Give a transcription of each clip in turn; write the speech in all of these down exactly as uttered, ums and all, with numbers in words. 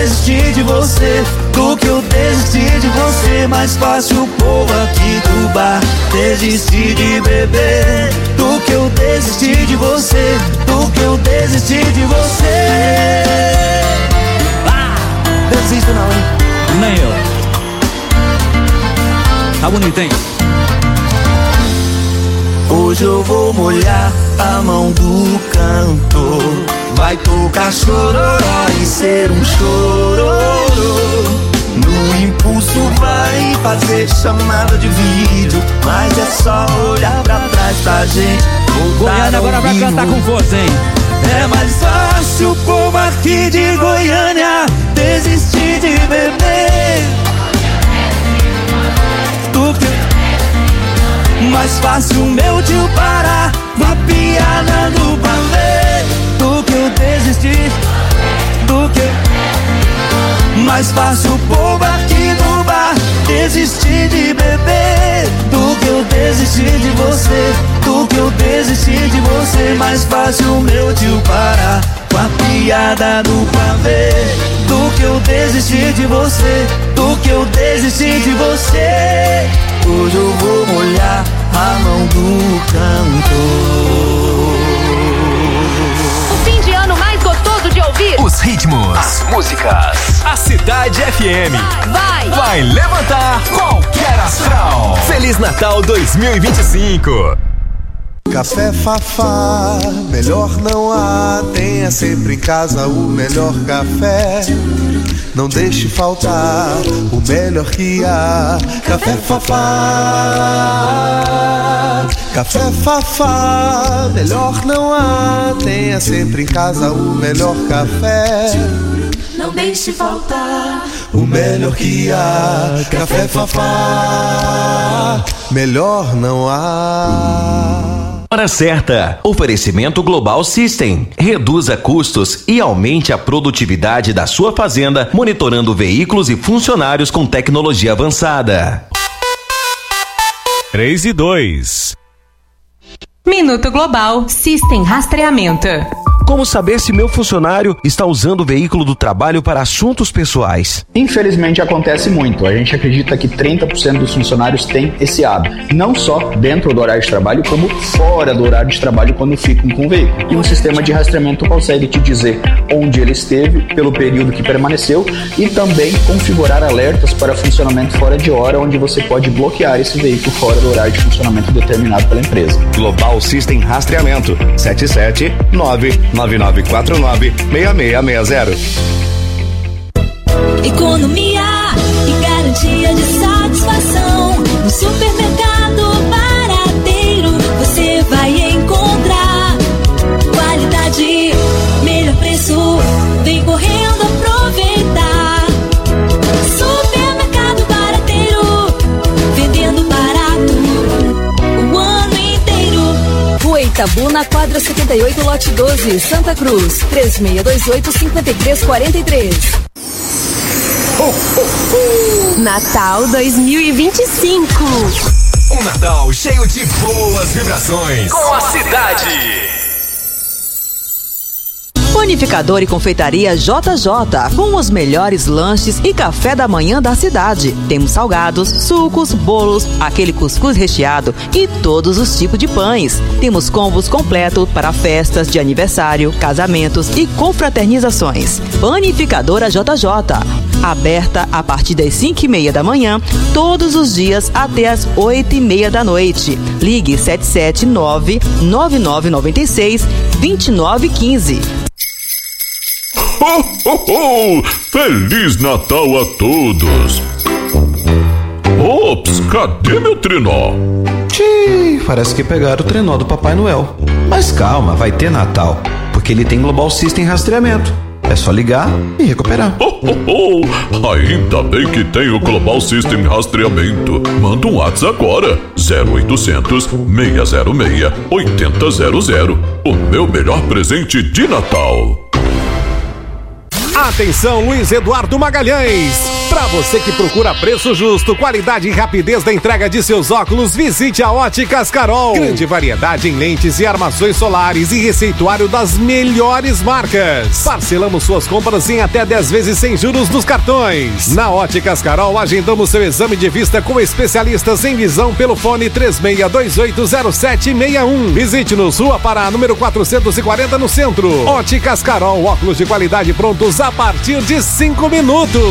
desisti de você, do que eu desisti de você. Mais fácil o povo aqui do bar desistir de beber, do que eu desisti de você, do que eu desisti de você. Ah, desisto não, hein? Nem eu. Tá bonito, hein? Hoje eu vou molhar a mão do cantor, vai tocar chororó e ser um chororô. No impulso vai fazer chamada de vídeo, mas é só olhar pra trás pra gente Goiânia agora vai cantar com força, hein? É mais fácil o povo aqui de Goiânia desistir de beber, do que mais fácil o meu tio parar uma piada do pavê, do que eu desisti, do que mais fácil o povo aqui do bar desistir de beber, do que eu desisti de você, do que eu desisti de você. Mais fácil o meu tio parar com a piada do pavê, do que eu desisti de você, do que eu desisti de você. Hoje eu vou molhar a mão do cantor. O fim de ano mais gostoso de ouvir. Os ritmos, as músicas. A Cidade F M vai, vai levantar qualquer astral. Feliz Natal dois mil e vinte e cinco. Café Fafá, melhor não há. Tenha sempre em casa o melhor café. Não deixe faltar o melhor que há. Café Fafá, Café Fafá, melhor não há. Tenha sempre em casa o melhor café. Não deixe faltar o melhor que há. Café Fafá, melhor não há. Hora certa. Oferecimento Global System. Reduza custos e aumente a produtividade da sua fazenda, monitorando veículos e funcionários com tecnologia avançada. três e dois. Minuto Global System Rastreamento. Como saber se meu funcionário está usando o veículo do trabalho para assuntos pessoais? Infelizmente acontece muito. A gente acredita que trinta por cento dos funcionários têm esse hábito. Não só dentro do horário de trabalho, como fora do horário de trabalho quando ficam com o veículo. E um sistema de rastreamento consegue te dizer onde ele esteve, pelo período que permaneceu, e também configurar alertas para funcionamento fora de hora, onde você pode bloquear esse veículo fora do horário de funcionamento determinado pela empresa. Global System Rastreamento sete sete nove nove nove quatro nove seis seis seis zero. economia e garantia de satisfação. No supermercado Barateiro você vai encontrar qualidade, melhor preço. Vem correndo aproveitar. Supermercado Barateiro, vendendo barato o ano inteiro. Rua Itabu, na quadra setenta e oito, lote doze, Santa Cruz, três seis dois oito, cinco três quatro três. Ho, ho, ho. Natal dois mil e vinte e cinco. Um Natal cheio de boas vibrações com a cidade. Panificador e confeitaria J J, com os melhores lanches e café da manhã da cidade. Temos salgados, sucos, bolos, aquele cuscuz recheado e todos os tipos de pães. Temos combos completos para festas de aniversário, casamentos e confraternizações. Panificadora J J, aberta a partir das cinco e meia da manhã, todos os dias até as oito e meia da noite. Ligue sete sete nove, nove nove nove seis, dois nove um cinco. Ho, ho, ho! Feliz Natal a todos! Ops, cadê meu trenó? Tchii, parece que pegaram o trenó do Papai Noel. Mas calma, vai ter Natal, porque ele tem Global System Rastreamento. É só ligar e recuperar. Ho, ho, ho! Ainda bem que tem o Global System Rastreamento. Manda um WhatsApp agora. zero oitocentos, seis zero seis, oito zero zero zero. O meu melhor presente de Natal. Atenção, Luiz Eduardo Magalhães. Pra você que procura preço justo, qualidade e rapidez da entrega de seus óculos, visite a Óticas Carol. Grande variedade em lentes e armações solares e receituário das melhores marcas. Parcelamos suas compras em até dez vezes sem juros nos cartões. Na Óticas Carol, agendamos seu exame de vista com especialistas em visão pelo fone três seis dois oito zero sete seis um. Visite-nos, Rua Pará, número quatrocentos e quarenta, no centro. Óticas Carol, óculos de qualidade prontos a partir de cinco minutos.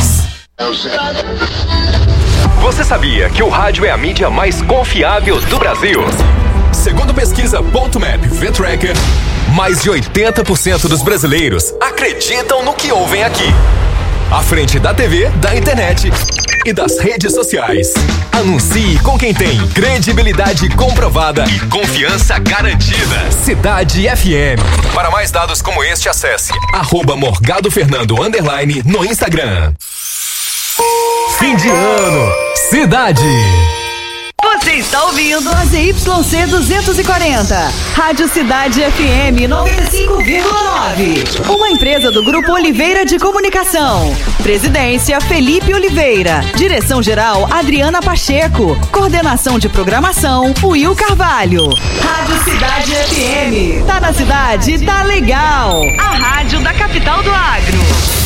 Você sabia que o rádio é a mídia mais confiável do Brasil? Segundo pesquisa Ponto Map V-Tracker, mais de oitenta por cento dos brasileiros acreditam no que ouvem aqui. À frente da T V, da internet e das redes sociais. Anuncie com quem tem credibilidade comprovada e confiança garantida. Cidade F M. Para mais dados como este, acesse arroba Morgado Fernando underline no Instagram. Fim de ano, Cidade. Você está ouvindo a Z Y C duzentos e quarenta, Rádio Cidade F M noventa e cinco vírgula nove. Uma empresa do Grupo Oliveira de Comunicação. Presidência Felipe Oliveira. Direção-geral Adriana Pacheco. Coordenação de programação Will Carvalho. Rádio Cidade F M. Tá na cidade, tá legal. A rádio da capital do agro.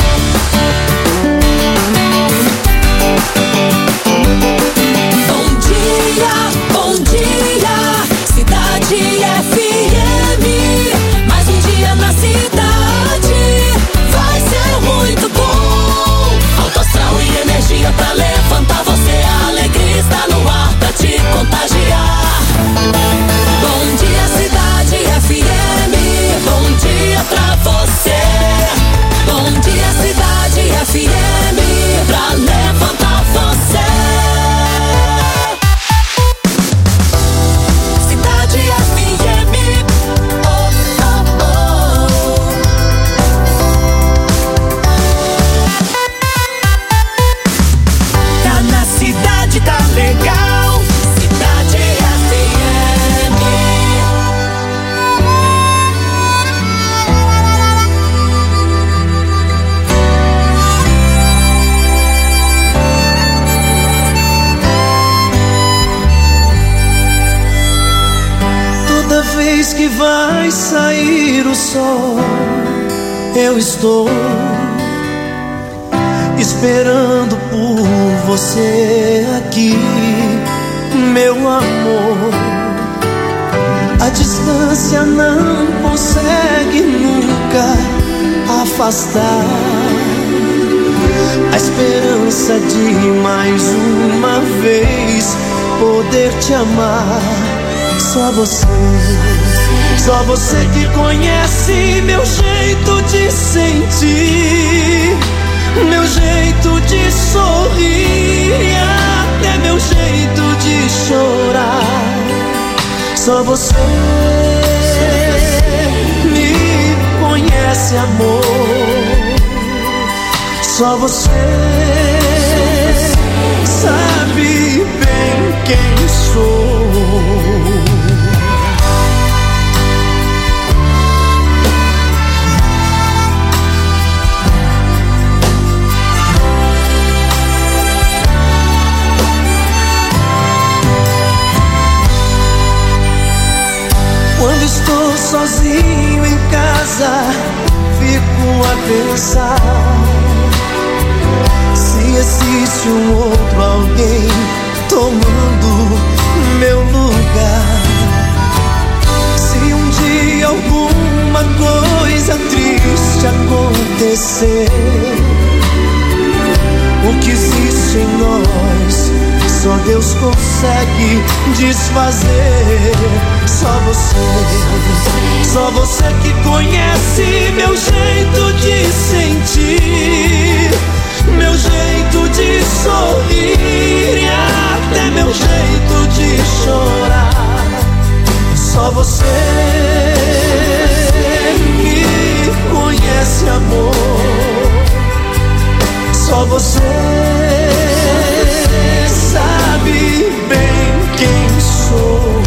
Bom dia, bom dia, Cidade F M. Mais um dia na cidade, vai ser muito bom. Alto astral e energia pra levantar você. A alegria está no ar pra te contagiar. Bom dia, Cidade F M. Bom dia pra você. Bom dia, Cidade F M. Pra levantar você. Que vai sair o sol, eu estou esperando por você aqui, meu amor. A distância não consegue nunca afastar a esperança de mais uma vez poder te amar. Só você, só você que conhece meu jeito de sentir, meu jeito de sorrir e até meu jeito de chorar. Só você me conhece, amor. Só você sabe bem quem sou. Quando estou sozinho em casa, fico a pensar se existe um outro alguém tomando meu lugar. Se um dia alguma coisa triste acontecer, o que existe em nós só Deus consegue desfazer. Só você, só você que conhece meu jeito de sentir, meu jeito de sorrir e até meu jeito de chorar. Só você me conhece, amor. Só você sabe bem quem sou.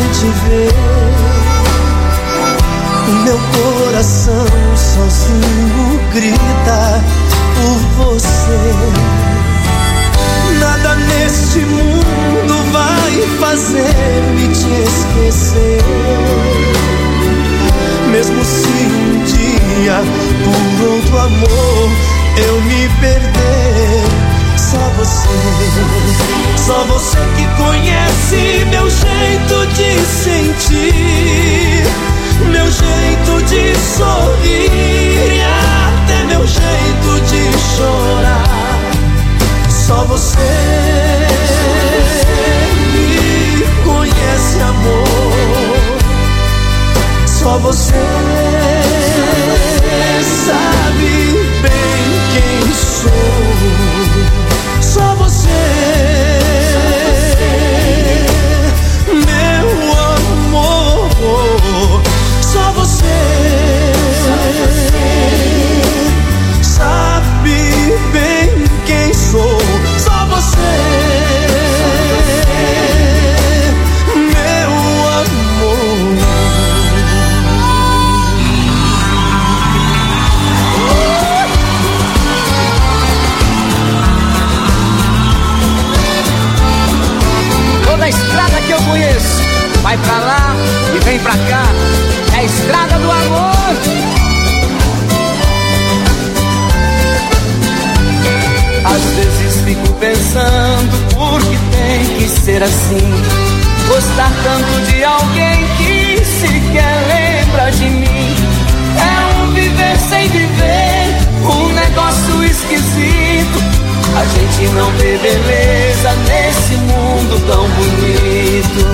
te ver. O meu coração sozinho grita por você. Nada neste mundo vai fazer-me te esquecer. Mesmo se um dia por outro amor eu me perder, só você, só você que conhece meu jeito de sentir, meu jeito de sorrir e até meu jeito de chorar. Só você me conhece, amor. Só você sabe bem quem sou. Só você, meu amor. Só você sabe bem quem sou. Só você, meu amor. Toda a estrada que eu conheço vai pra lá e vem pra cá. É a estrada do amor. Às vezes fico pensando por que tem que ser assim. Gostar tanto de alguém que sequer lembra de mim. É um viver sem viver, um negócio esquisito. A gente não vê beleza nesse mundo tão bonito.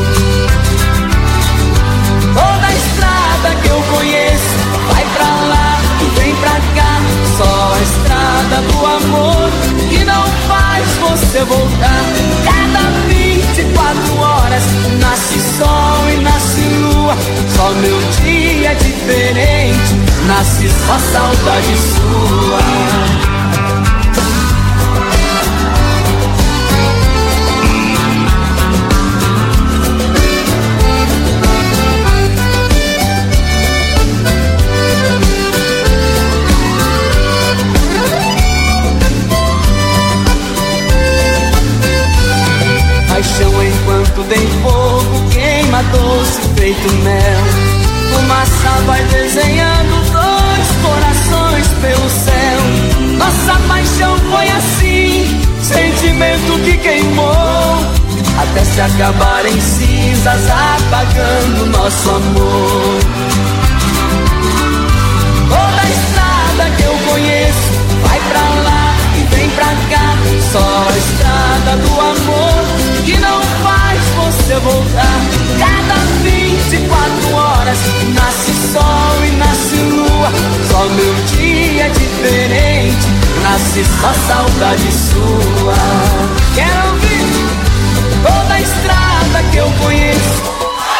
Toda a estrada que eu conheço vai pra lá e vem pra cá. Só a estrada do amor que não faz você voltar. Cada vinte e quatro horas nasce sol e nasce lua. Só meu dia é diferente, nasce só saudade sua. Paixão enquanto tem fogo, queima doce feito mel. Fumaça vai desenhando dois corações pelo céu. Nossa paixão foi assim, sentimento que queimou, até se acabar em cinzas, apagando nosso amor. Toda a estrada que eu conheço vai pra lá e vem pra cá. Só a estrada do amor que não faz você voltar. Cada vinte e quatro horas nasce sol e nasce lua. Só meu dia é diferente, nasce só saudade sua. Quero ouvir toda a estrada que eu conheço.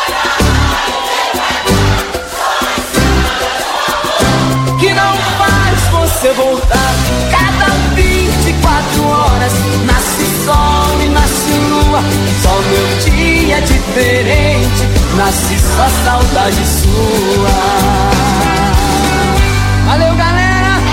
Que não faz você voltar. Cada vinte e quatro horas nasce sol e nasce lua. Só meu dia é diferente, nasce só saudade sua. Valeu, galera!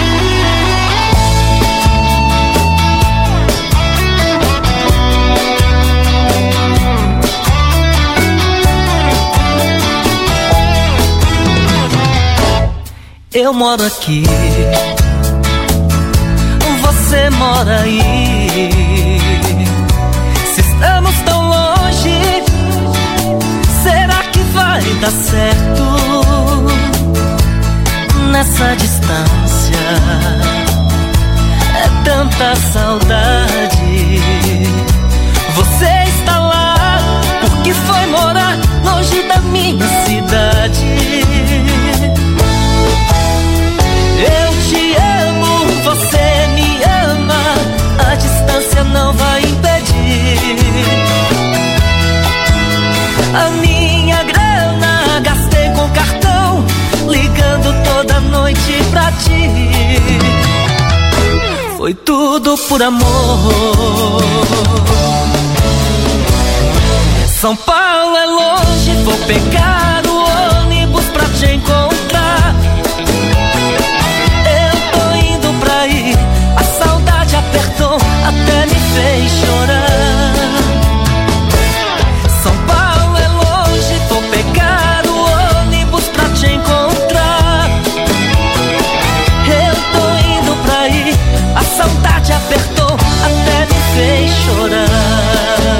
Eu moro aqui, você mora aí. Se estamos tão longe, será que vai dar certo? Nessa distância é tanta saudade. Você está lá porque foi morar longe da minha cidade. Eu te amo, você me ama, a distância não vai impedir. A minha grana gastei com cartão, ligando toda noite pra ti. Foi tudo por amor. São Paulo é longe, vou pegar o ônibus pra te encontrar. Eu tô indo pra aí, a saudade apertou, até me fez chorar. São Paulo é longe, vou pegar o ônibus pra te encontrar. Eu tô indo pra aí, a saudade apertou, até me fez chorar.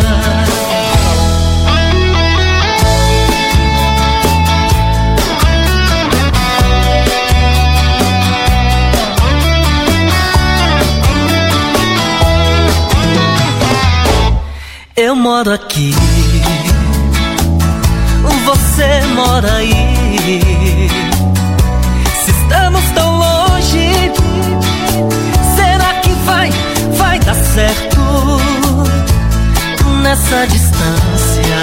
Eu moro aqui, você mora aí. Se estamos tão longe, será que vai, vai dar certo nessa distância?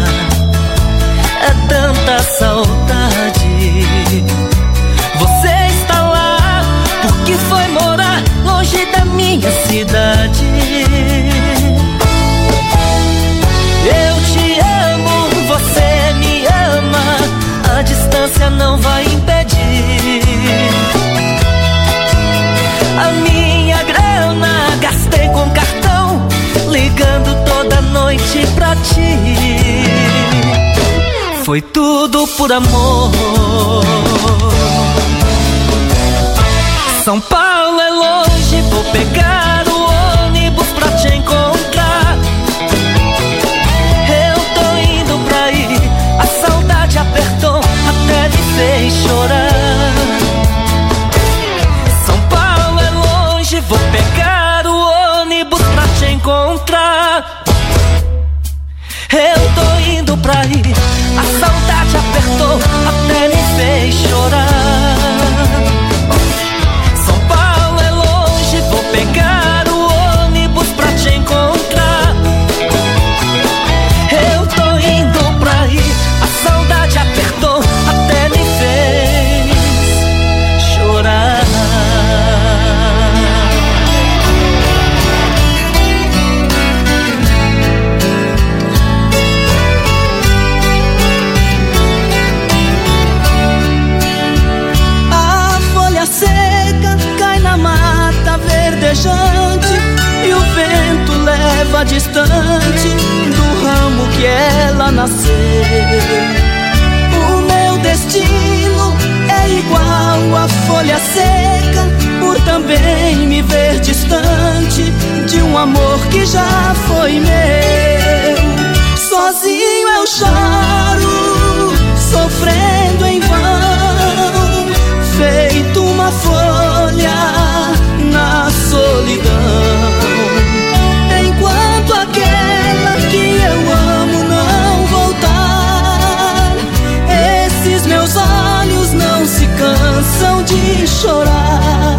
É tanta saudade. Você está lá porque foi morar longe da minha cidade. Eu te amo, você me ama, a distância não vai impedir. A minha grana gastei com cartão, ligando toda noite pra ti. Foi tudo por amor. São Paulo é longe, vou pegar o ônibus pra te encontrar. Apertou, até me fez chorar. São Paulo é longe, vou pegar o ônibus pra te encontrar. Eu tô indo pra aí, a saudade apertou, até me fez chorar. São Paulo é longe, vou pegar o ônibus pra te encontrar. Eu tô indo pra aí, a saudade apertou, até me fez chorar. A folha seca cai na mata verdejante e o vento leva distante do ramo que ela nasceu. O meu destino é igual à folha seca, por também me ver distante de um amor que já foi meu. Sozinho eu choro, sofrendo em vão, feito uma folha na solidão. Enquanto aquela que eu amo não voltar, esses meus olhos não se cansam de chorar.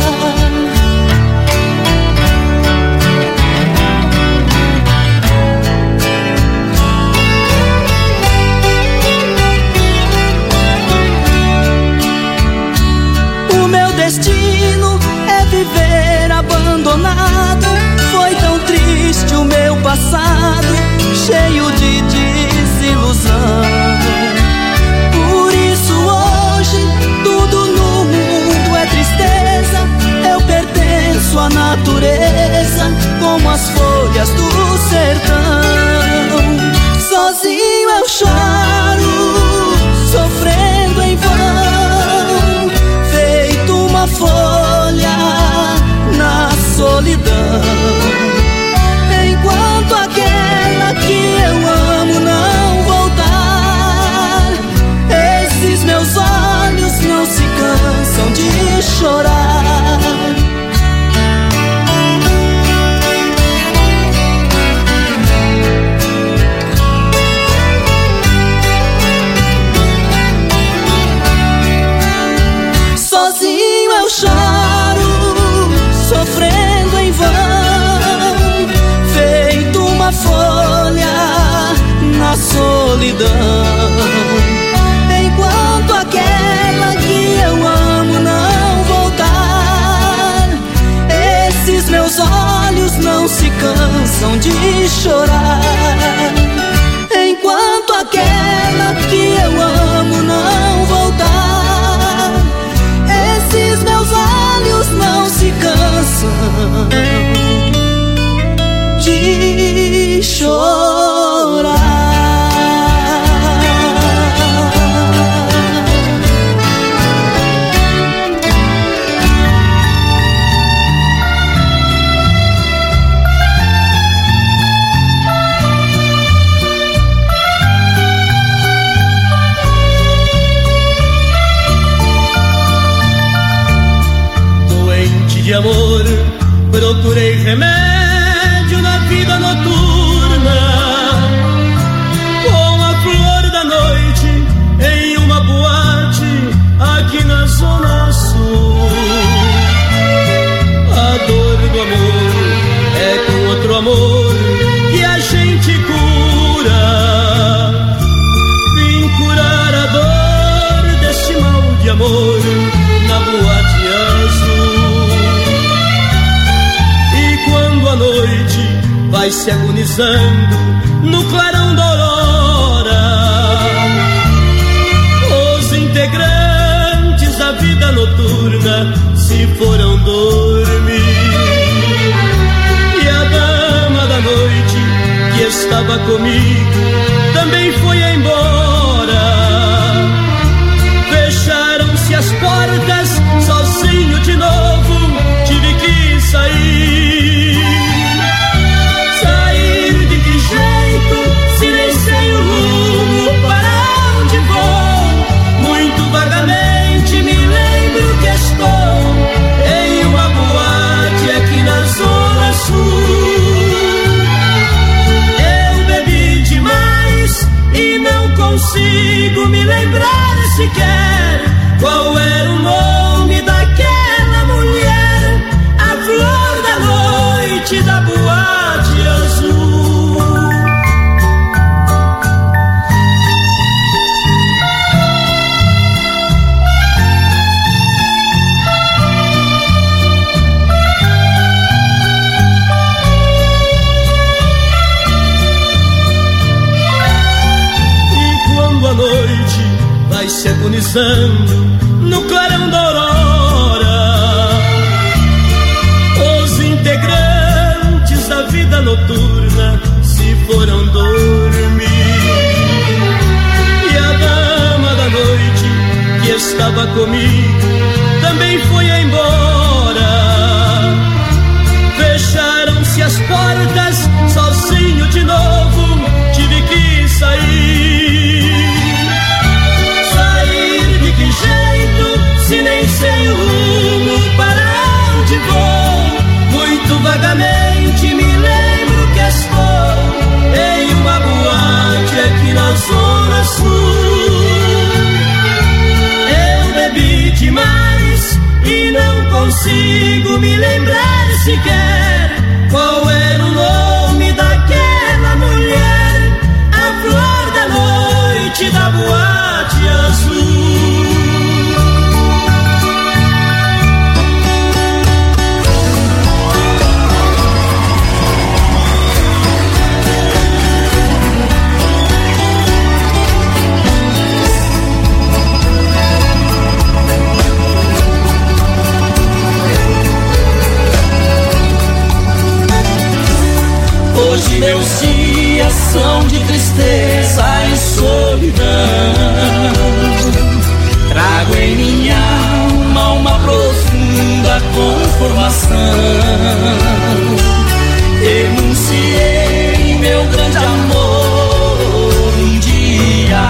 O meu destino é viver abandonado. Foi tão triste o meu passado, cheio de desilusão. Por isso hoje tudo no mundo é tristeza. Eu pertenço à natureza, como as folhas do sertão. Sozinho eu choro, sofrendo em vão, feito uma folha na solidão. Enquanto aquela que eu amo não voltar, esses meus olhos não se cansam de chorar. Sozinho eu choro, sofrendo em vão, feito uma folha na solidão. Enquanto aquela que eu amo não voltar, esses meus olhos não se cansam de chorar. Enquanto de amor, procurei remédio na vida noturna, com a flor da noite em uma boate aqui na Zona Sul. A dor do amor é com outro amor que a gente cura. Vim curar a dor deste mal de amor na boate azul. E quando a noite vai se agonizando no clarão da aurora, os integrantes da vida noturna se foram dormir. E a dama da noite que estava comigo também foi embora. Fecharam-se as portas, sozinho de novo tive que sair. Sair de que jeito, se nem sei o rumo, para onde vou? Muito vagamente me lembro que estou em uma boate aqui na Zona Sul. Eu bebi demais e não consigo me lembrar sequer qual era o nome daquela mulher, a flor da noite da boate azul. A noite vai se agonizando no clarão da aurora, os integrantes da vida noturna se foram dormir. E a dama da noite que estava comigo também foi embora. Fecharam-se as portas, sozinho de novo tive que sair. Se nem sei o rumo, para onde vou? Muito vagamente me lembro que estou em uma boate aqui na Zona Sul. Eu bebi demais e não consigo me lembrar sequer qual era o nome daquela mulher, a flor da noite da boate azul. Hoje meus dias são de tristeza e solidão. Trago em minha alma uma profunda conformação. Enunciei meu grande amor um dia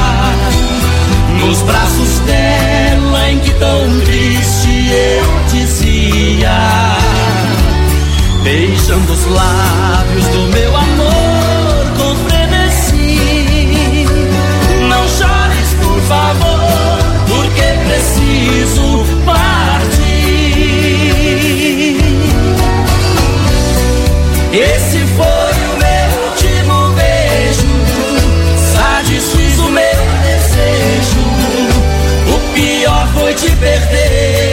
nos braços dela, em que tão triste eu dizia, beijando os lábios do meu amor com frenesi. Não chores, por favor, porque preciso partir. Esse foi o meu último beijo, satisfiz o meu desejo. O pior foi te perder.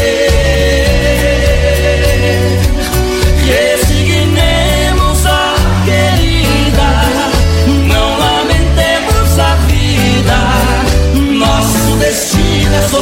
Resignemos a querida, não lamentemos a vida. Nosso destino é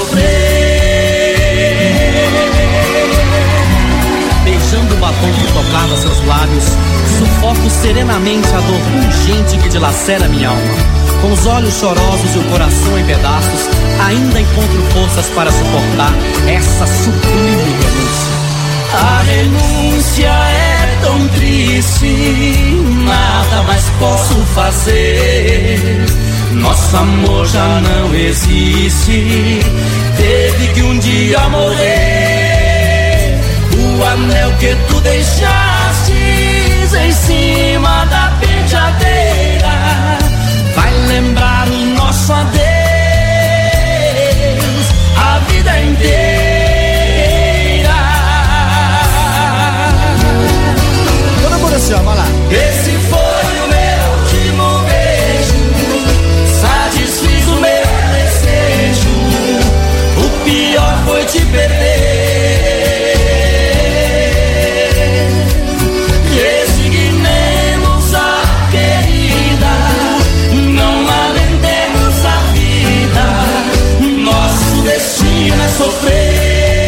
sofrer. Beijando o batom que tocava seus lábios, sufoco serenamente a dor pungente que dilacera minha alma. Com os olhos chorosos e o coração em pedaços, ainda encontro forças para suportar essa sublime renúncia. A renúncia é tão triste, nada mais posso fazer. Nosso amor já não existe, teve que um dia morrer. o anel que tu deixaste em cima da penteadeira vai lembrar o nosso adeus a vida inteira. Todo mundo assim, ó, vai lá. Esse foi o meu último beijo, satisfiz o meu desejo, o pior foi te perder. Resignemos a querida, não lamentemos a vida, nosso destino é sofrer.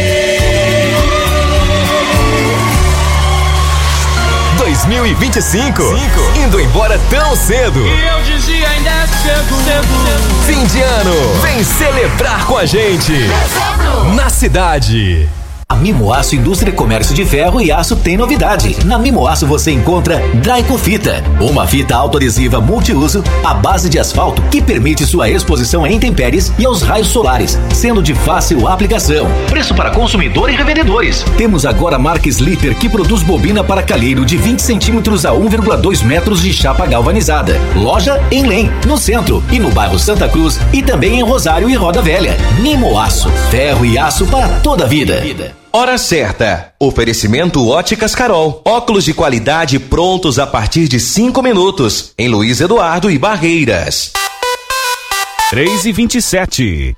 dois mil e vinte e cinco, indo embora tão cedo. E eu dizia ainda é cedo, cedo. Fim de ano, vem celebrar com a gente na cidade. A Mimoaço Indústria e Comércio de Ferro e Aço tem novidade. Na Mimoaço você encontra Drycofita, uma fita autoadesiva multiuso à base de asfalto que permite sua exposição a intempéries e aos raios solares, sendo de fácil aplicação. Preço para consumidor e revendedores. Temos agora a marca Slipper, que produz bobina para calheiro de vinte centímetros a um vírgula dois metros de chapa galvanizada. Loja em Lem, no centro e no bairro Santa Cruz e também em Rosário e Roda Velha. Mimoaço, ferro e aço para toda a vida. Hora certa. Oferecimento Óticas Carol. Óculos de qualidade prontos a partir de cinco minutos. Em Luiz Eduardo e Barreiras. três e vinte e sete.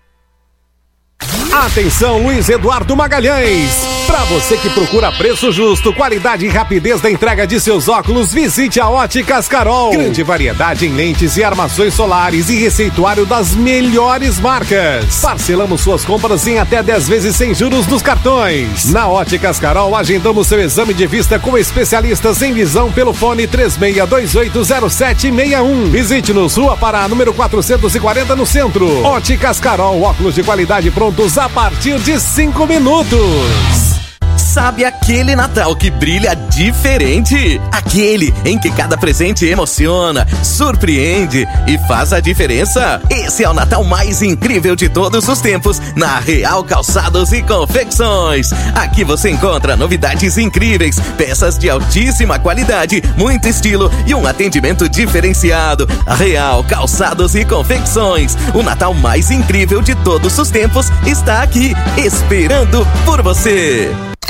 Atenção, Luiz Eduardo Magalhães. Para você que procura preço justo, qualidade e rapidez da entrega de seus óculos, visite a Óticas Carol. Grande variedade em lentes e armações solares e receituário das melhores marcas. Parcelamos suas compras em até dez vezes sem juros nos cartões. Na Óticas Carol, agendamos seu exame de vista com especialistas em visão pelo fone três seis dois oito zero sete seis um. Visite-nos, Rua Pará, número quatrocentos e quarenta, no centro. Óticas Carol, óculos de qualidade prontos a partir de cinco minutos. Sabe aquele Natal que brilha diferente? Aquele em que cada presente emociona, surpreende e faz a diferença? Esse é o Natal mais incrível de todos os tempos na Real Calçados e Confecções. Aqui você encontra novidades incríveis, peças de altíssima qualidade, muito estilo e um atendimento diferenciado. Real Calçados e Confecções. O Natal mais incrível de todos os tempos está aqui, esperando por você.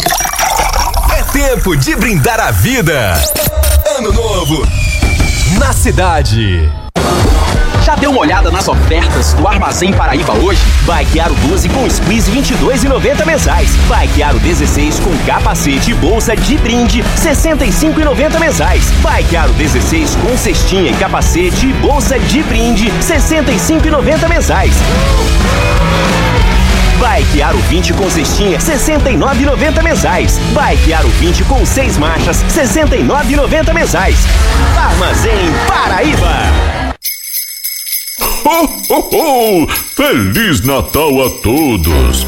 Tempo de brindar a vida. Ano novo na cidade. Já deu uma olhada nas ofertas do Armazém Paraíba hoje? Bike Aro doze com squeeze vinte e dois reais e noventa centavos mensais. Bike Aro dezesseis com capacete e bolsa de brinde sessenta e cinco reais e noventa centavos mensais. Bike Aro dezesseis com cestinha e capacete e bolsa de brinde sessenta e cinco reais e noventa centavos mensais. Bike Aro vinte com cestinha, sessenta e nove reais e noventa centavos mensais. Bike Aro vinte com seis marchas, sessenta e nove reais e noventa centavos mensais. Armazém Paraíba. Oh, oh, oh! Feliz Natal a todos!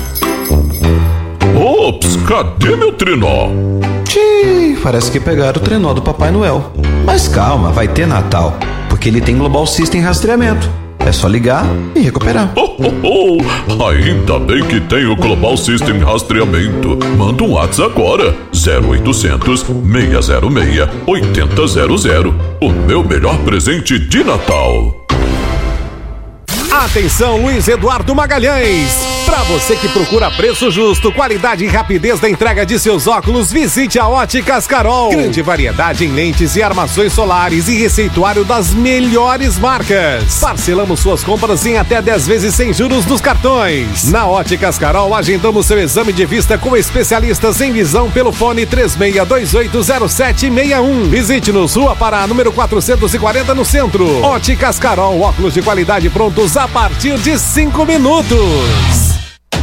Ops, cadê meu trenó? Tchii, parece que pegaram o trenó do Papai Noel. Mas calma, vai ter Natal, porque ele tem Global System rastreamento. É só ligar e recuperar. Oh, oh, oh. Ainda bem que tem o Global System Rastreamento. Manda um WhatsApp agora. zero oitocentos, seis zero seis, oito zero zero. O meu melhor presente de Natal. Atenção, Luiz Eduardo Magalhães. Para você que procura preço justo, qualidade e rapidez da entrega de seus óculos, visite a Óticas Carol. Grande variedade em lentes e armações solares e receituário das melhores marcas. Parcelamos suas compras em até dez vezes sem juros nos cartões. Na Óticas Carol, agendamos seu exame de vista com especialistas em visão pelo fone três seis dois oito zero sete seis um. Visite-nos, Rua Pará, número quatrocentos e quarenta, no centro. Óticas Carol, óculos de qualidade prontos a partir de cinco minutos.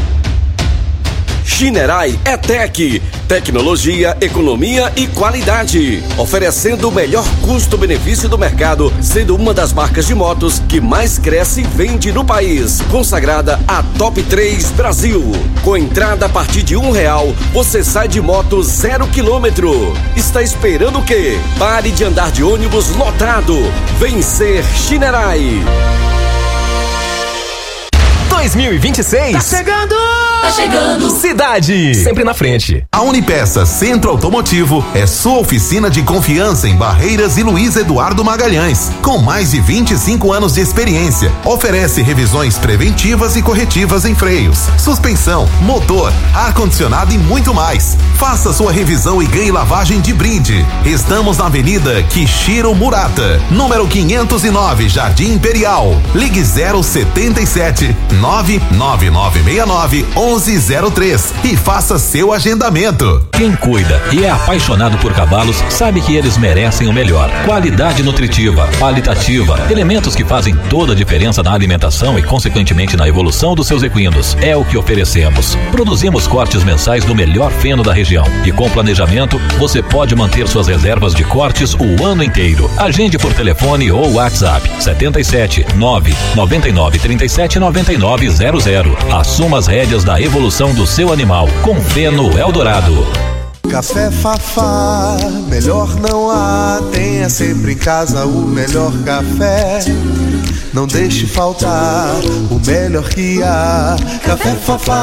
Shinerai é Tech, tecnologia, economia e qualidade, oferecendo o melhor custo-benefício do mercado, sendo uma das marcas de motos que mais cresce e vende no país, consagrada a Top três Brasil. Com entrada a partir de um real, você sai de moto zero quilômetro. Está esperando o quê? Pare de andar de ônibus lotado. Vencer Shinerai. dois mil e vinte e seis. Tá chegando! Tá chegando. Cidade, sempre na frente. A Unipeça Centro Automotivo é sua oficina de confiança em Barreiras e Luiz Eduardo Magalhães. Com mais de vinte e cinco anos de experiência, oferece revisões preventivas e corretivas em freios, suspensão, motor, ar-condicionado e muito mais. Faça sua revisão e ganhe lavagem de brinde. Estamos na Avenida Kishiro Murata, número quinhentos e nove, Jardim Imperial. Ligue zero setenta e sete, nove nove nove seis nove, onze zero três e faça seu agendamento. Quem cuida e é apaixonado por cavalos sabe que eles merecem o melhor. Qualidade nutritiva, qualitativa, elementos que fazem toda a diferença na alimentação e consequentemente na evolução dos seus equinos. É o que oferecemos. Produzimos cortes mensais do melhor feno da região e com planejamento você pode manter suas reservas de cortes o ano inteiro. Agende por telefone ou WhatsApp setenta e sete, nove nove nove, trinta e sete, noventa e nove zero zero. Assuma as rédeas da evolução do seu animal com Feno Eldorado. Café Fafá, melhor não há. Tenha sempre em casa o melhor café. Não deixe faltar o melhor que há. Café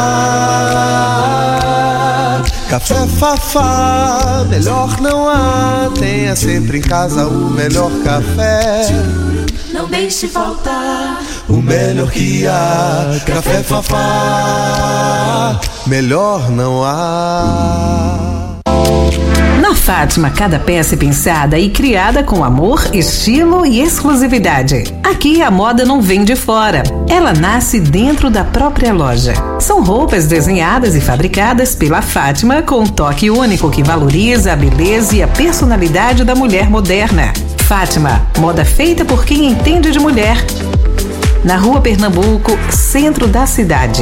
Fafá, Café Fafá, melhor não há. Tenha sempre em casa o melhor café. Não deixe faltar o melhor que há. Café Fafá, melhor não há. Na Fátima, cada peça é pensada e criada com amor, estilo e exclusividade. Aqui a moda não vem de fora, ela nasce dentro da própria loja. São roupas desenhadas e fabricadas pela Fátima com um toque único que valoriza a beleza e a personalidade da mulher moderna. Fátima, moda feita por quem entende de mulher. Na Rua Pernambuco, centro da cidade.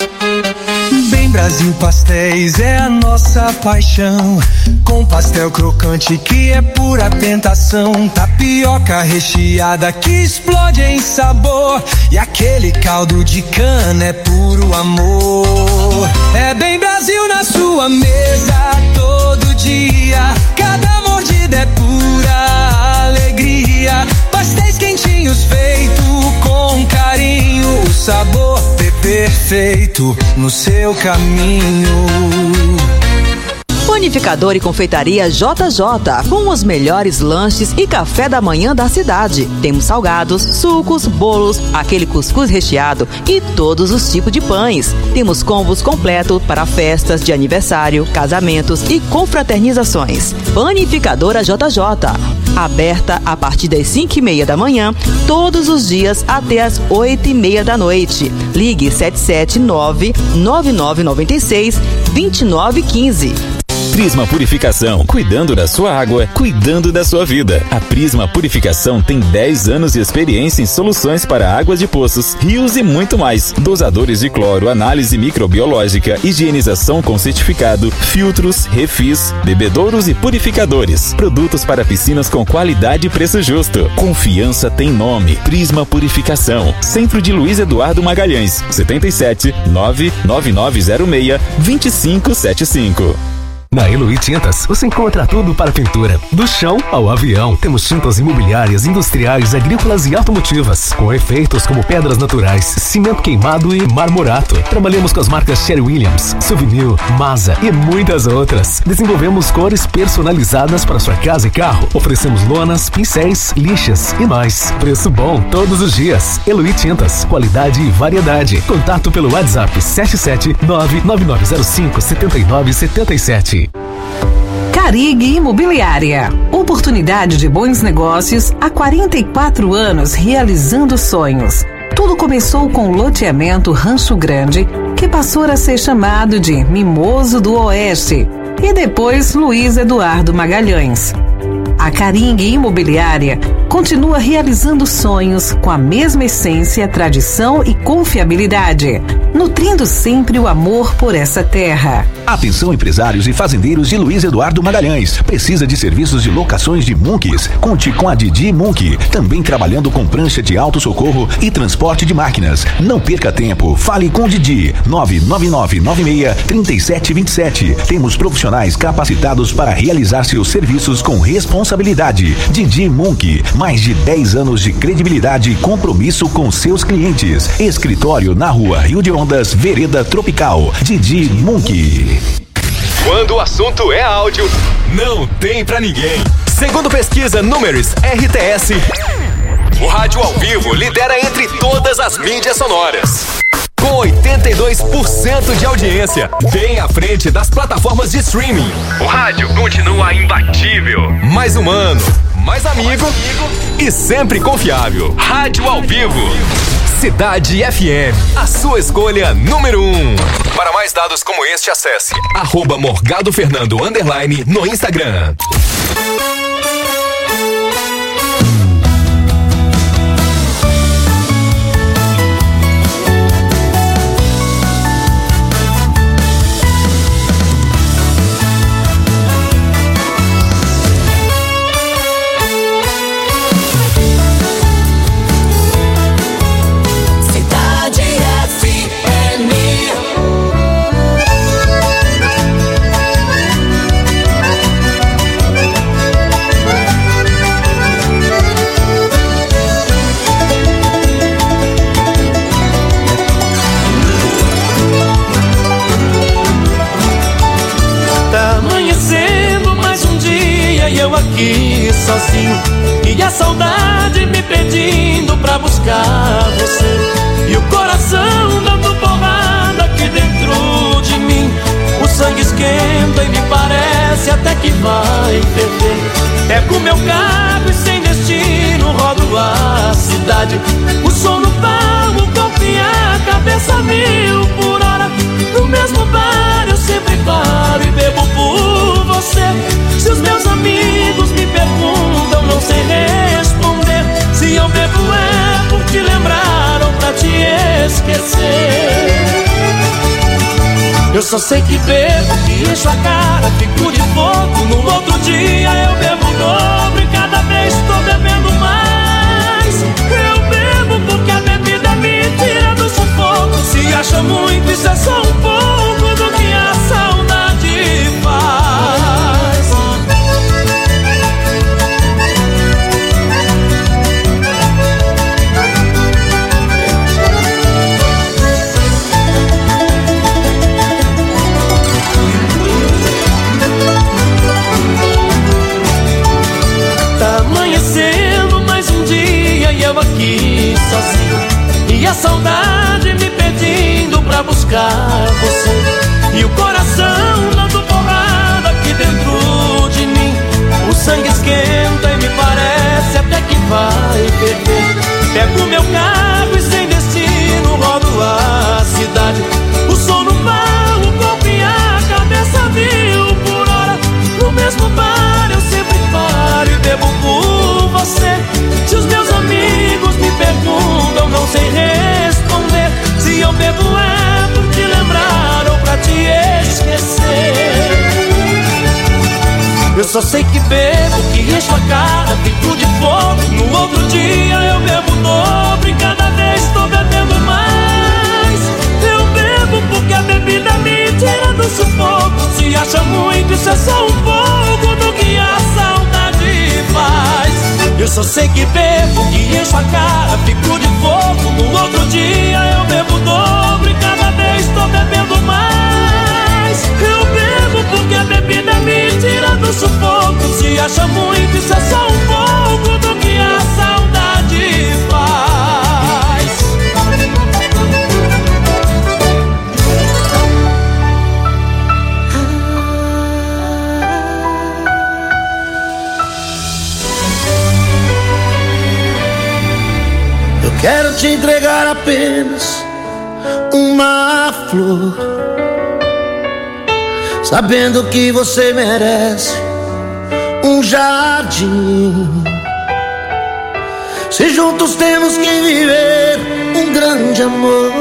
Bem Brasil Pastéis é a nossa paixão, com pastel crocante que é pura tentação, tapioca recheada que explode em sabor, e aquele caldo de cana é puro amor. É Bem Brasil na sua mesa todo dia, cada mordida é pura alegria. Pastéis quentinhos feito com carinho, o sabor perfeito no seu caminho. Panificador e confeitaria J J, com os melhores lanches e café da manhã da cidade. Temos salgados, sucos, bolos, aquele cuscuz recheado e todos os tipos de pães. Temos combos completos para festas de aniversário, casamentos e confraternizações. Panificadora J J, aberta a partir das cinco e meia da manhã, todos os dias até as oito e meia da noite. Ligue sete sete nove, nove nove nove seis, dois nove um cinco. Prisma Purificação, cuidando da sua água, cuidando da sua vida. A Prisma Purificação tem dez anos de experiência em soluções para águas de poços, rios e muito mais. Dosadores de cloro, análise microbiológica, higienização com certificado, filtros, refis, bebedouros e purificadores. Produtos para piscinas com qualidade e preço justo. Confiança tem nome. Prisma Purificação. Centro de Luiz Eduardo Magalhães. setenta e sete, nove nove nove zero seis, dois cinco sete cinco. Na Eloy Tintas, você encontra tudo para pintura, do chão ao avião. Temos tintas imobiliárias, industriais, agrícolas e automotivas, com efeitos como pedras naturais, cimento queimado e marmorato. Trabalhamos com as marcas Sherwin Williams, Souvenir, Masa e muitas outras. Desenvolvemos cores personalizadas para sua casa e carro. Oferecemos lonas, pincéis, lixas e mais. Preço bom todos os dias. Eloy Tintas, qualidade e variedade. Contato pelo WhatsApp sete sete nove nove nove zero cinco sete nove sete sete. Carig Imobiliária. Oportunidade de bons negócios há quarenta e quatro anos realizando sonhos. Tudo começou com o loteamento Rancho Grande, que passou a ser chamado de Mimoso do Oeste, e depois Luiz Eduardo Magalhães. A Carig Imobiliária continua realizando sonhos com a mesma essência, tradição e confiabilidade, nutrindo sempre o amor por essa terra. Atenção empresários e fazendeiros de Luiz Eduardo Magalhães. Precisa de serviços de locações de muques? Conte com a Didi Munk, também trabalhando com prancha de alto socorro e transporte de máquinas. Não perca tempo, fale com Didi, nove nove nove nove seis, três sete dois sete. Temos profissionais capacitados para realizar seus serviços com responsabilidade. responsabilidade. Didi Munk, mais de dez anos de credibilidade e compromisso com seus clientes. Escritório na Rua Rio de Ondas, Vereda Tropical. Didi Munk. Quando o assunto é áudio, não tem pra ninguém. Segundo pesquisa Números R T S, o rádio ao vivo lidera entre todas as mídias sonoras, com oitenta e dois por cento de audiência, bem à frente das plataformas de streaming. O rádio continua imbatível, mais humano, mais amigo e sempre confiável. Rádio ao vivo. Cidade F M, a sua escolha número um. Para mais dados como este, acesse arroba Morgado Fernando underline no Instagram. Aqui sozinho e a saudade me pedindo pra buscar você, e o coração dando porrada aqui dentro de mim. O sangue esquenta e me parece até que vai ferver. Pego meu carro e sem destino rodo a cidade. O som no palmo, o corpo e a cabeça mil por hora. No mesmo bar eu sempre paro e bebo por você. Se os meus amigos me perguntam, não sei responder. Se eu bebo é por te lembrar ou pra te esquecer. Eu só sei que bebo, que encho a cara, fico de fogo. No outro dia eu bebo o dobro e cada vez tô bebendo mais. Eu bebo porque a bebida me tira do sufoco. Se acha muito, isso é só um pouco do que a saudade faz. Aqui sozinho e a saudade me pedindo pra buscar você, e o coração dando porrada aqui dentro de mim. O sangue esquenta e me parece até que vai ferver. Pego meu carro e sem destino rodo a cidade. O som no bar, o corpo e a cabeça mil por hora. No mesmo bar eu sempre paro e bebo por você. Se os meus amigos me perguntam, não sei responder. Se eu bebo é por te lembrar ou pra te esquecer. Eu só sei que bebo, que encho a cara, fico de fogo. No outro dia eu bebo o dobro e cada vez tô bebendo mais. Eu bebo porque a bebida me tira do sufoco. Se acha muito, isso é só um pouco do que a saudade faz. Eu só sei que bebo, que encho a cara, fico de fogo. No outro dia eu bebo o dobro e cada vez tô bebendo mais. Eu bebo porque a bebida me tira do sufoco. Se acha muito, isso é só um pouco do que a saudade faz. Quero te entregar apenas uma flor, sabendo que você merece um jardim. Se juntos temos que viver um grande amor,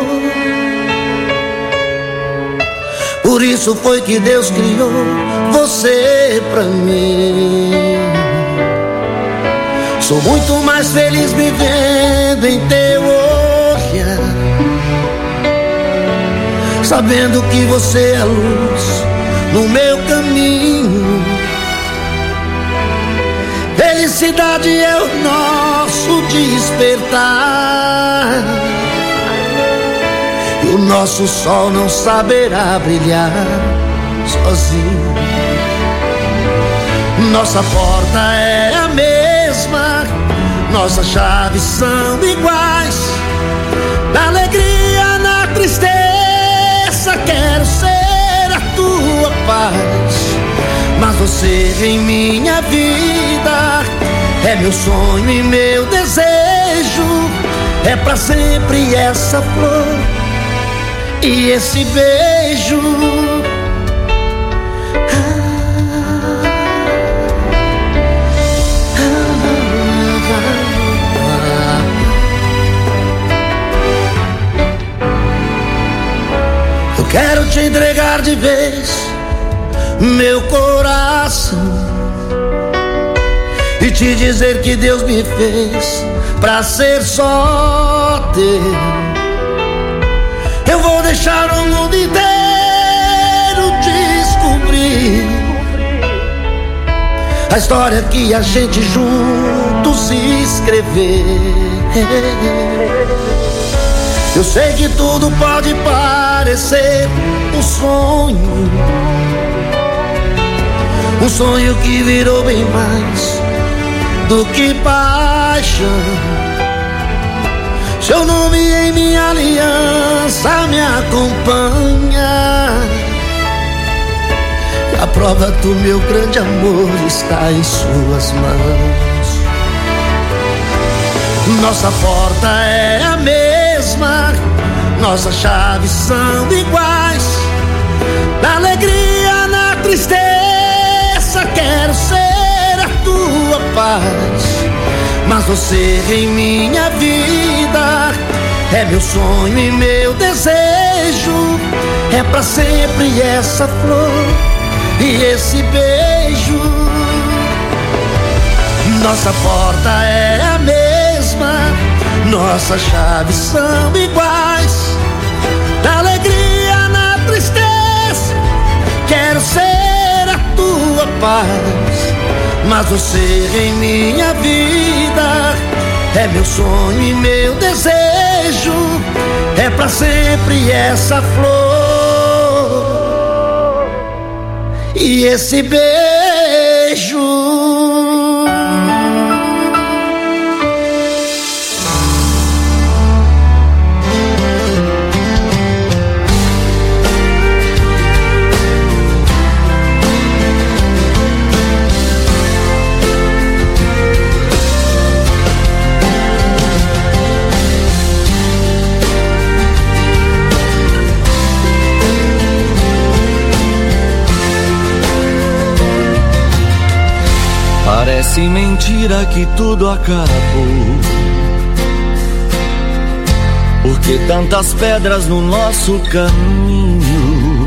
por isso foi que Deus criou você pra mim. Sou muito mais feliz vivendo em teu olhar, sabendo que você é a luz no meu caminho. felicidade é o nosso despertar. E o nosso sol não saberá brilhar sozinho. Nossa porta é a mesma, nossas chaves são iguais. Na alegria, na tristeza, quero ser a tua paz. Mas você em minha vida é meu sonho e meu desejo. É pra sempre essa flor e esse beijo. Eu quero te entregar de vez meu coração e te dizer que Deus me fez pra ser só teu. Eu vou deixar o mundo inteiro descobrir a história que a gente juntos escreveu. Eu sei que tudo pode parecer um sonho, um sonho que virou bem mais do que paixão. Seu nome em minha aliança me acompanha. A prova do meu grande amor está em suas mãos. Nossa porta é a mesma, nossas chaves são iguais. Na alegria, na tristeza, quero ser a tua paz. Mas você em minha vida é meu sonho e meu desejo. É pra sempre essa flor e esse beijo. Nossa porta é a mesma, nossas chaves são iguais. Na alegria, na tristeza, quero ser a tua paz. Mas você em minha vida é meu sonho e meu desejo. É pra sempre essa flor e esse beijo. Parece mentira que tudo acabou, porque tantas pedras no nosso caminho.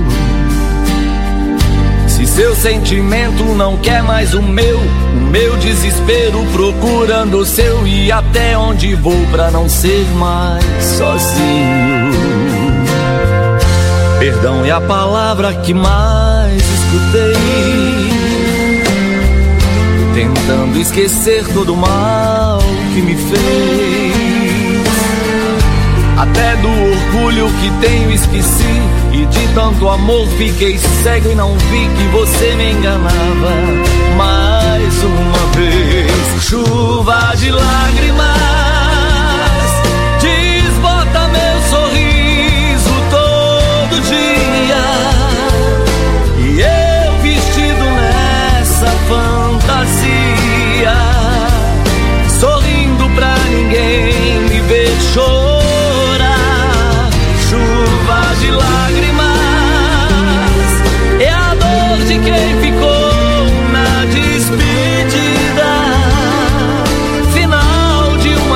Se seu sentimento não quer mais o meu, o meu desespero procurando o seu. E até onde vou pra não ser mais sozinho? Perdão é a palavra que mais escutei, tentando esquecer todo o mal que me fez. Até do orgulho que tenho esqueci, e de tanto amor fiquei cego e não vi que você me enganava mais uma vez. Chuva de lágrimas desbota meu sorriso todo dia, e eu vestido nessa fantasia, sorrindo pra ninguém me ver chorar. Chuva de lágrimas é a dor de quem ficou na despedida, final de uma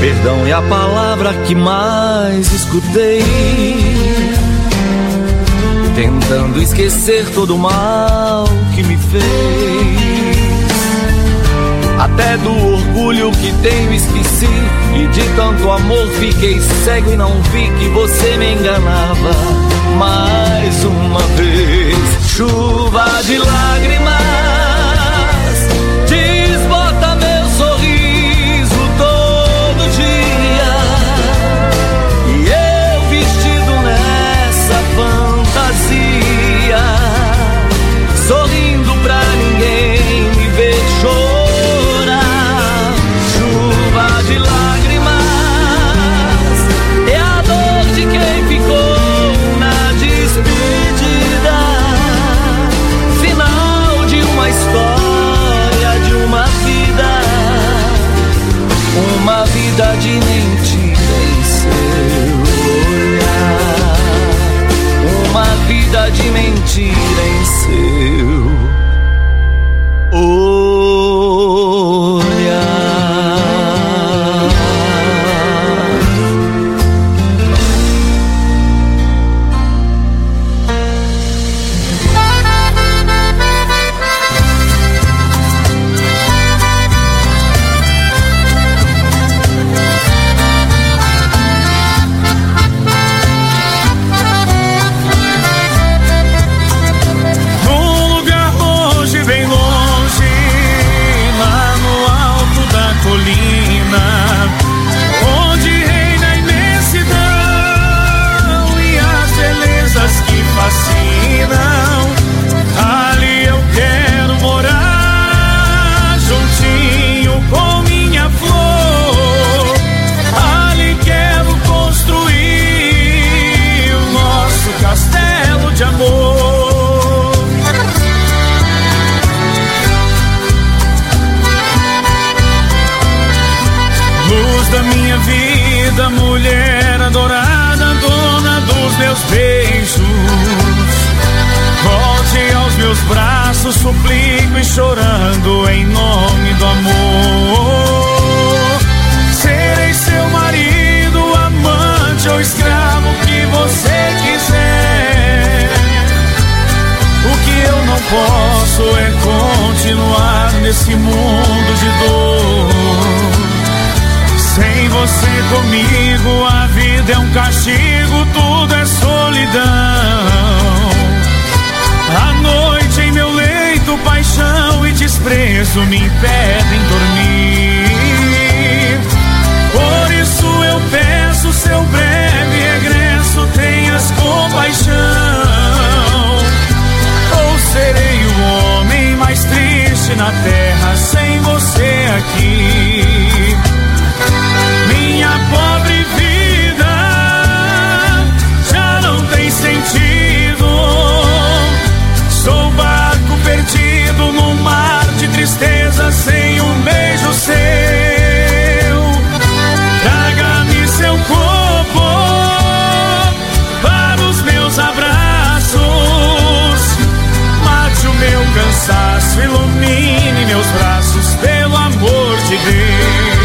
Perdão é a palavra que mais escutei, tentando esquecer todo o mal que me fez. Até do orgulho que tenho esqueci, e de tanto amor fiquei cego e não vi que você me enganava. Mais uma vez, chuva de lágrimas desbota meu sorriso todo dia, e eu vestido nessa fantasia, sorrindo pra ninguém me ver chorar. Chuva de lágrimas é a dor de quem ficou na despedida, final de uma história, de uma vida, uma vida de mentira em seu olhar, uma vida de mentira em seu olhar. Ali eu quero morar juntinho com minha flor, ali quero construir o nosso castelo de amor. Luz da minha vida, mulher adorada, dona dos meus beijos, volte aos meus braços, suplico e chorando em nome do amor. Serei seu marido, amante ou escravo, o que você quiser. O que eu não posso é continuar nesse mundo de dor. Sem você comigo, a vida é um castigo, tudo é solidão. À noite em meu leito, paixão e desprezo me impedem dormir. Por isso eu peço seu breve regresso, tenhas compaixão. Ou serei o homem mais triste na terra sem você aqui. Minha pobre vida já não tem sentido. Sou barco perdido num mar de tristeza, sem um beijo seu. Traga-me seu corpo para os meus abraços, mate o meu cansaço, ilumine meus braços, pelo amor de Deus.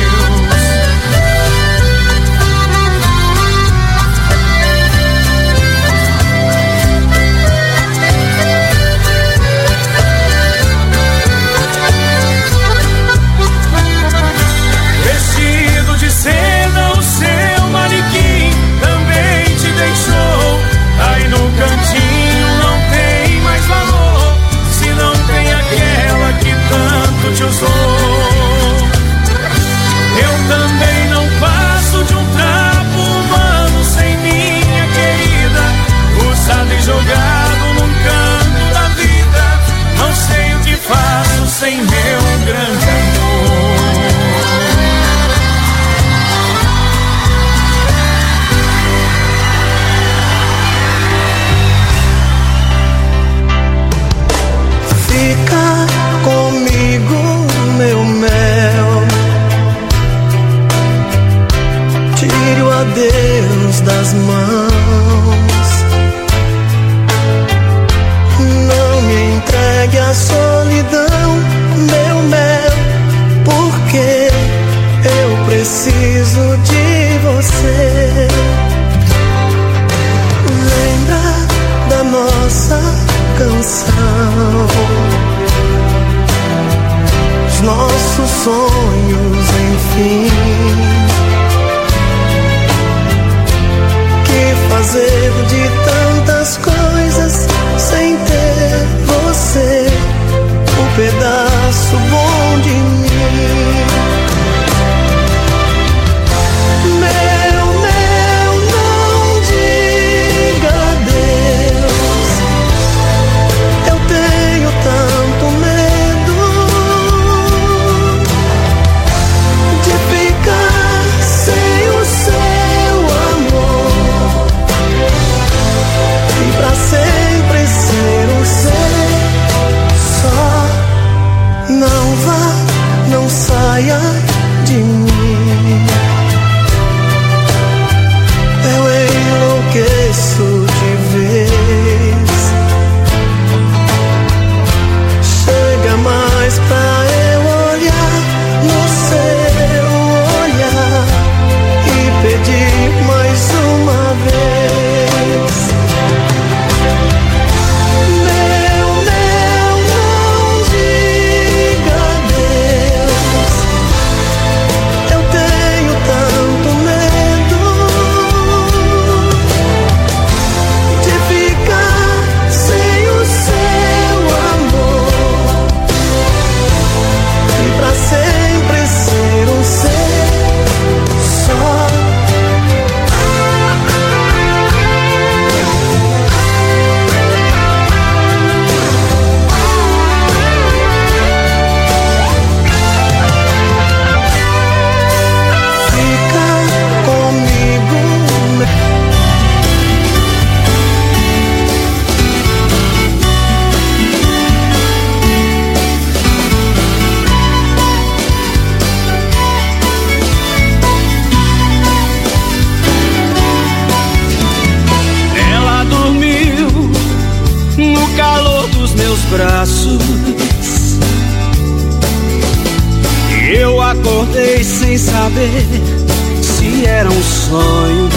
Te usou. Eu também não passo de um trapo humano sem minha querida, usado e jogado num canto da vida. Não sei o que faço sem meu grande amor. Fica comigo, meu mel, tire o adeus das mãos, não me entregue à solidão, meu mel, porque eu preciso os nossos sonhos, enfim. Que fazer de tantas coisas sem ter você, um pedaço bom de mim. Meu, meu, não diga adeus. Eu tenho tanto medo de ficar sem o seu amor e pra sempre ser o seu só. Não vá, não saia de mim. Eu enlouqueço de vez. Chega mais pra eu olhar no seu olhar e pedir mais uma vez. Meu, meu, não diga adeus. Eu tenho tanto medo de ficar sem o seu amor e pra sempre ser um ser só. Fica comigo. Ela dormiu no calor dos meus braços e eu acordei sem saber se era um sonho.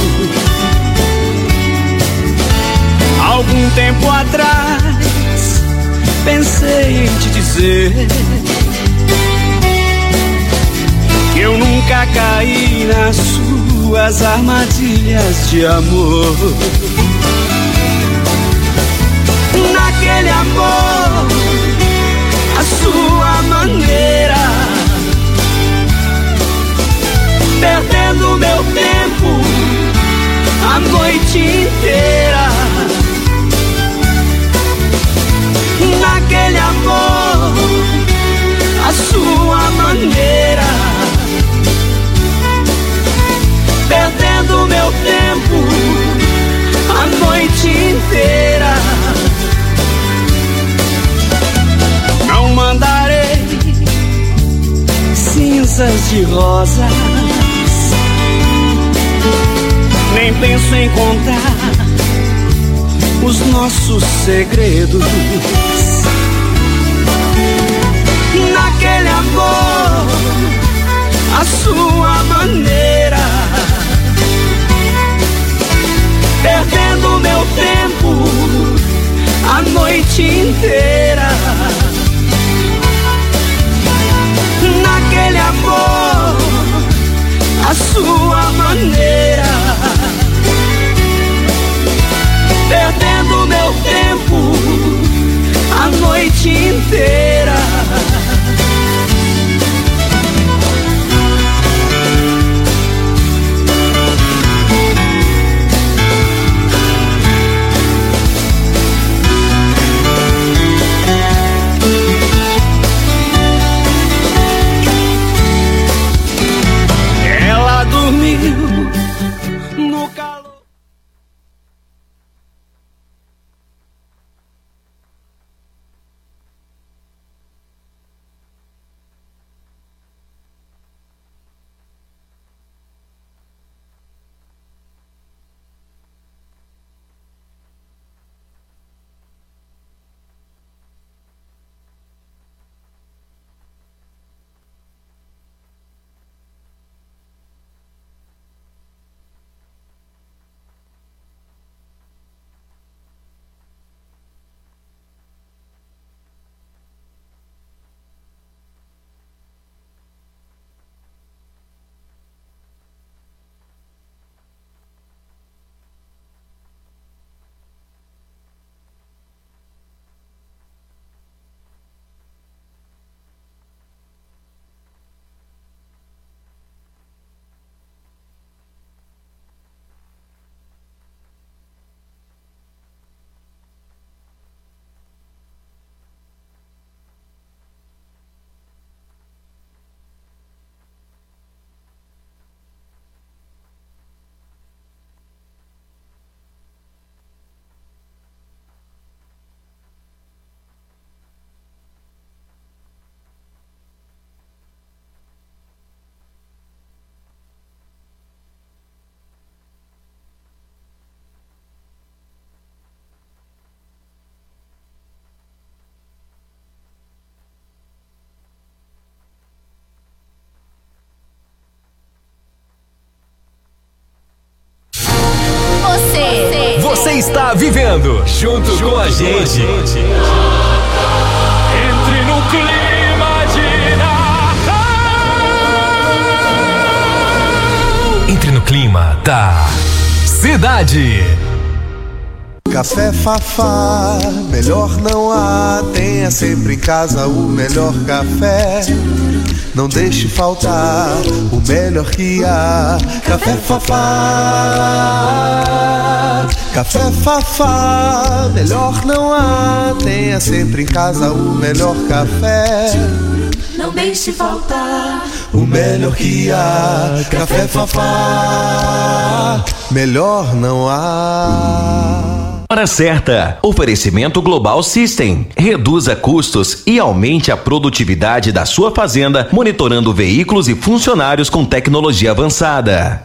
Algum tempo atrás pensei em te dizer que eu nunca caí nas suas armadilhas de amor. Naquele amor, a sua maneira, perdendo meu tempo a noite inteira. Naquele amor, a sua maneira, perdendo meu tempo a noite inteira. Não mandarei cinzas de rosas, nem penso em contar os nossos segredos. Naquele amor, a sua maneira, perdendo meu tempo a noite inteira. Naquele amor, a sua maneira, perdendo meu tempo a noite inteira. Ela dormiu no calor. está vivendo junto, junto com a gente. Com a gente. Entre no clima de Natal. Entre no clima da cidade. Café Fafá, melhor não há. Tenha sempre em casa o melhor café. Não deixe faltar o melhor que há. Café Fafá, Café Fafá, melhor não há. Tenha sempre em casa o melhor café. Não deixe faltar o melhor que há. Café Fafá, melhor não há. Hora certa. Oferecimento Global System. Reduza custos e aumente a produtividade da sua fazenda, monitorando veículos e funcionários com tecnologia avançada.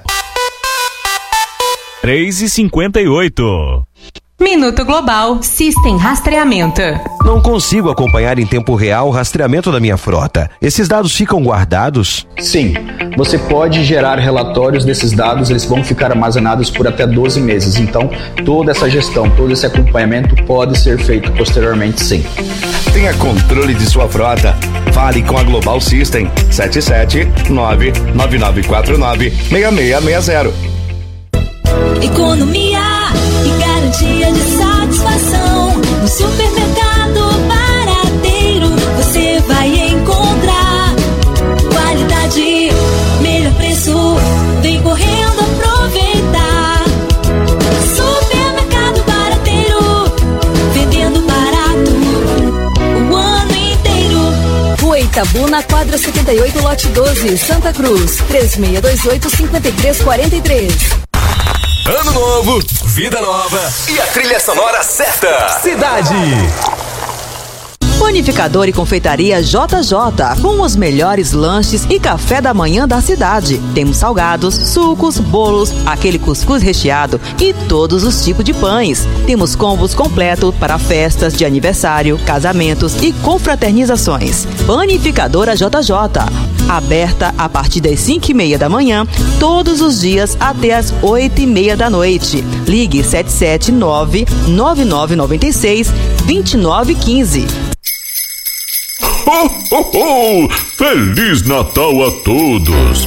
três e cinquenta e oito. Minuto Global System Rastreamento. Não consigo acompanhar em tempo real o rastreamento da minha frota. Esses dados ficam guardados? Sim, você pode gerar relatórios desses dados, eles vão ficar armazenados por até doze meses. Então, toda essa gestão, todo esse acompanhamento pode ser feito posteriormente, sim. Tenha controle de sua frota. Fale com a Global System. sete sete nove nove nove quatro nove seis seis seis zero. Economia e garantia de satisfação. No supermercado Barateiro você vai encontrar qualidade, melhor preço. Vem correndo aproveitar. Supermercado Barateiro, vendendo barato o ano inteiro. Rua Itabu, na quadra setenta e oito, lote doze, Santa Cruz, três seis dois oito, cinco três quatro três. Ano novo, vida nova e a trilha sonora certa. Cidade. Panificador e Confeitaria J J, com os melhores lanches e café da manhã da cidade. Temos salgados, sucos, bolos, aquele cuscuz recheado e todos os tipos de pães. Temos combos completos para festas de aniversário, casamentos e confraternizações. Panificadora J J, aberta a partir das cinco e meia da manhã, todos os dias até as oito e meia da noite. Ligue sete sete nove, nove nove nove seis, dois nove um cinco. Ho, ho, ho! Feliz Natal a todos!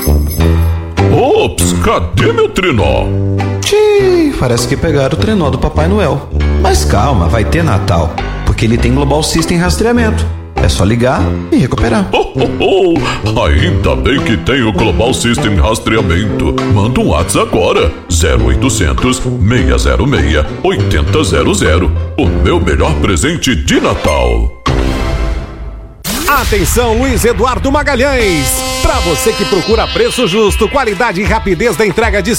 Ops, cadê meu trenó? Tchii, parece que pegaram o trenó do Papai Noel. Mas calma, vai ter Natal, porque ele tem Global System Rastreamento. É só ligar e recuperar. Oh, oh, oh. Ainda bem que tem o Global System Rastreamento. Manda um WhatsApp agora. zero oitocentos, seis zero seis, oito zero zero. O meu melhor presente de Natal. Atenção, Luiz Eduardo Magalhães. Para você que procura preço justo, qualidade e rapidez da entrega de